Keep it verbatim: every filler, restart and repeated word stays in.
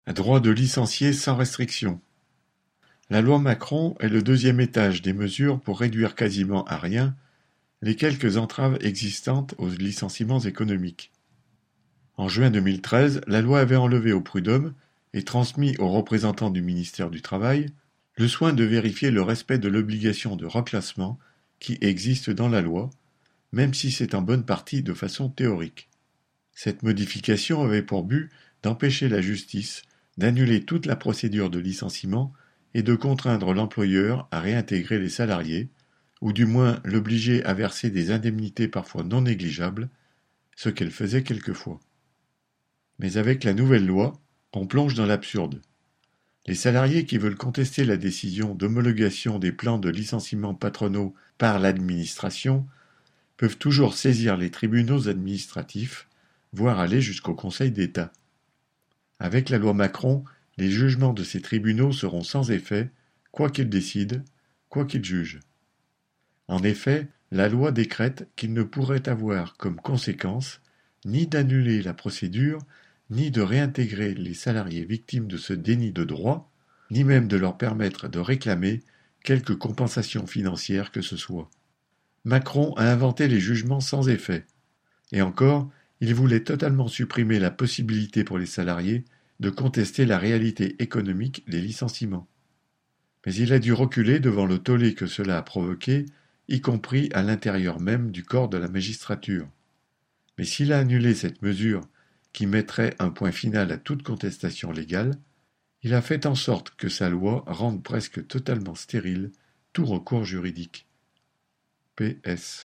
Droit de licencier sans restriction. La loi Macron est le deuxième étage des mesures pour réduire quasiment à rien les quelques entraves existantes aux licenciements économiques. En juin deux mille treize, la loi avait enlevé au prud'homme et transmis aux représentants du ministère du Travail le soin de vérifier le respect de l'obligation de reclassement qui existe dans la loi, même si c'est en bonne partie de façon théorique. Cette modification avait pour but d'empêcher la justice d'annuler toute la procédure de licenciement et de contraindre l'employeur à réintégrer les salariés, ou du moins l'obliger à verser des indemnités parfois non négligeables, ce qu'elle faisait quelquefois. Mais avec la nouvelle loi, on plonge dans l'absurde. Les salariés qui veulent contester la décision d'homologation des plans de licenciement patronaux par l'administration peuvent toujours saisir les tribunaux administratifs, voire aller jusqu'au Conseil d'État. Avec la loi Macron, les jugements de ces tribunaux seront sans effet, quoi qu'ils décident, quoi qu'ils jugent. En effet, la loi décrète qu'il ne pourrait avoir comme conséquence ni d'annuler la procédure, ni de réintégrer les salariés victimes de ce déni de droit, ni même de leur permettre de réclamer quelque compensation financière que ce soit. Macron a inventé les jugements sans effet. Et encore, il voulait totalement supprimer la possibilité pour les salariés de contester la réalité économique des licenciements. Mais il a dû reculer devant le tollé que cela a provoqué, y compris à l'intérieur même du corps de la magistrature. Mais s'il a annulé cette mesure qui mettrait un point final à toute contestation légale, il a fait en sorte que sa loi rende presque totalement stérile tout recours juridique. P S